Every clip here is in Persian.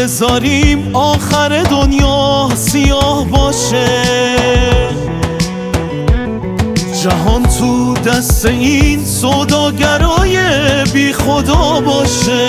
بذاریم آخر دنیا سیاه باشه، جهان تو دست این سوداگرای بی خدا باشه.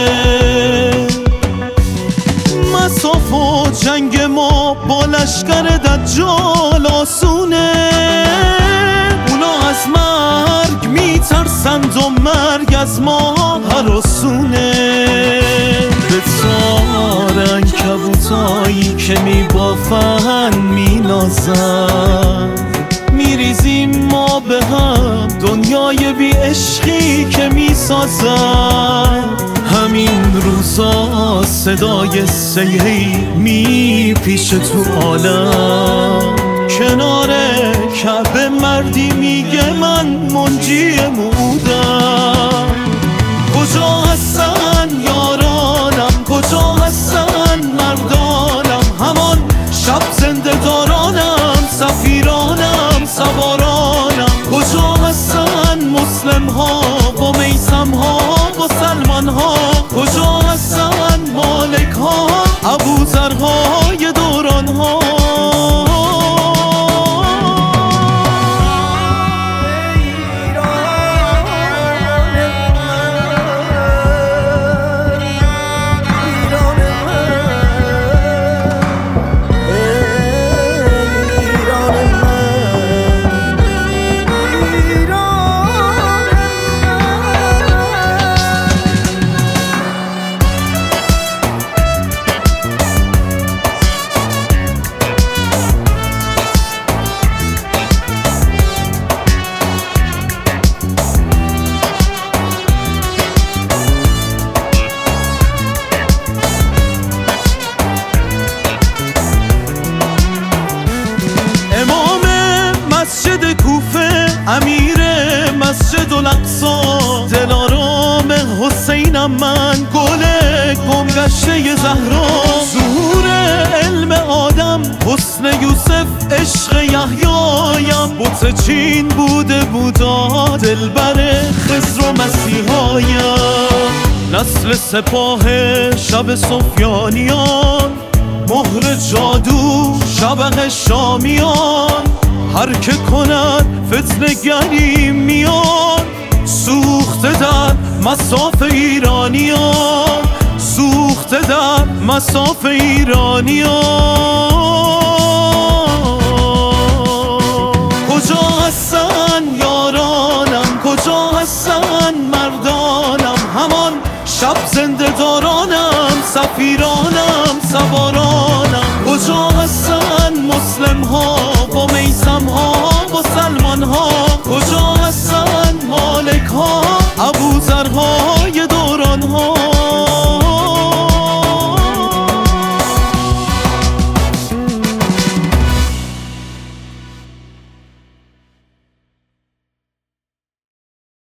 مصاف و جنگ ما با لشکر دجال آسونه، اونا از مرگ میترسند و مرگ از ما هراسونه. به تار عنکبوتایی که میبافن مینازن، میریزیم ما به هم دنیای بی عشقی که میسازن. همین روزا صدای سیهی میپیشه تو عالم، کنار کعبه مردی میگه من منجی مودم. کجا هستن یارانم، کجا هستن مردانم، همان شب زنده دارانم، سفیرانم، سوارانم. کجا هستن مسلم ها و میثم ها و سلمان ها، کجا هستن مالک ها، ابوذر های دوران ها. مسجد کوفه، امیر مسجد الاقصی، دلارام حسینم من، گل گمگشته زهرا. ظهور علم آدم، حسن یوسف، عشق یحیایم. بت چین بوده بودا، دلبر خضر و مسیحایم. نسل سپاه شب سفیانیان، مهر جادو شبح شامیان. هر که کند فتنه گری میان، سوخته در مصاف ایرانیان، سوخته در مصاف ایرانیان. کجا هستن یارانم، کجا هستن مردانم، همان شب زنده دارانم، سفیرانم، سوارانم.